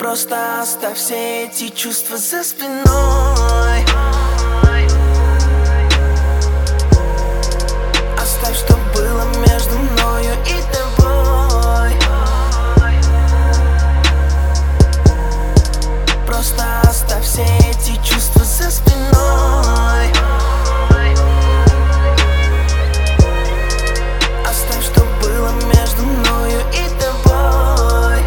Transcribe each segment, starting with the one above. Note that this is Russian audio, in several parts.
Просто оставь все эти чувства за спиной. Оставь, что было между мною и тобой. Просто оставь все эти чувства за спиной. Оставь, что было между мною и тобой.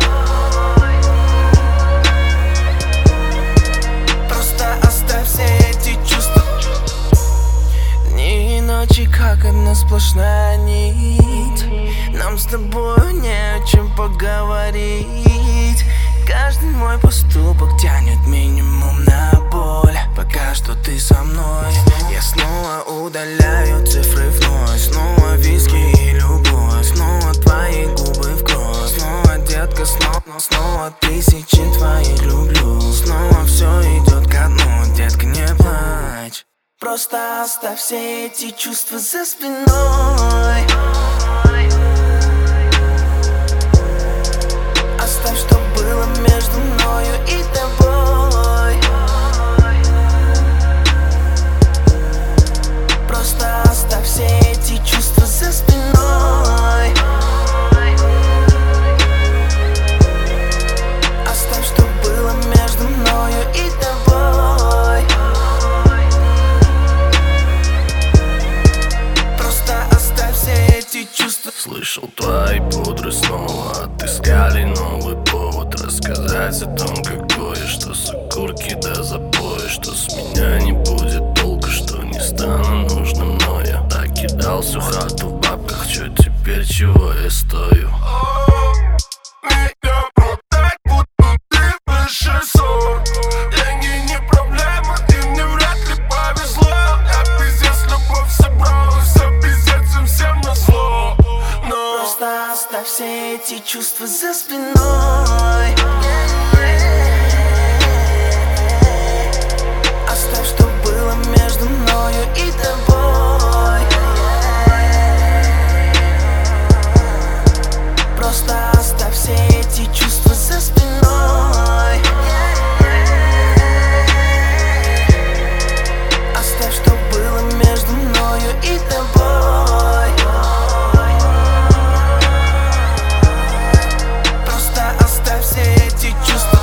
Просто оставь все эти чувства. Дни и ночи, как одна сплошная нить. Нам с тобой не о чем поговорить. Каждый мой поступок тянет минимум на боль. Пока что ты со мной. Я снова удаляю цифры вновь. Снова виски и любовь. Снова твои губы в кровь. Снова, детка, снова тысячи твоих люблю. Снова все идет ко дну, детка, не плачь. Просто оставь все эти чувства за спиной. Оставь, что было между мною и тобой. Просто оставь все эти чувства за спиной. Оставь, что было между мною и тобой. Просто оставь все эти чувства. Слышал, твои пудры снова отыскали новый повод рассказать о том, какое, что с окурки до запоя, что с меня не будет толка, что не стану нужным, но я так кидал всю хату в бабках, чё теперь, чего я стою? Меня продать, будто ты высший сорт. Деньги не проблема, и мне вряд ли повезло. Я пиздец, любовь собралась, а пиздец им всем назло. Но Просто оставь все эти чувства за спиной. Оставь, что было между мною и тобой. Просто оставь все эти чувства за спиной. Оставь, что было между мною и тобой. Просто оставь все эти чувства.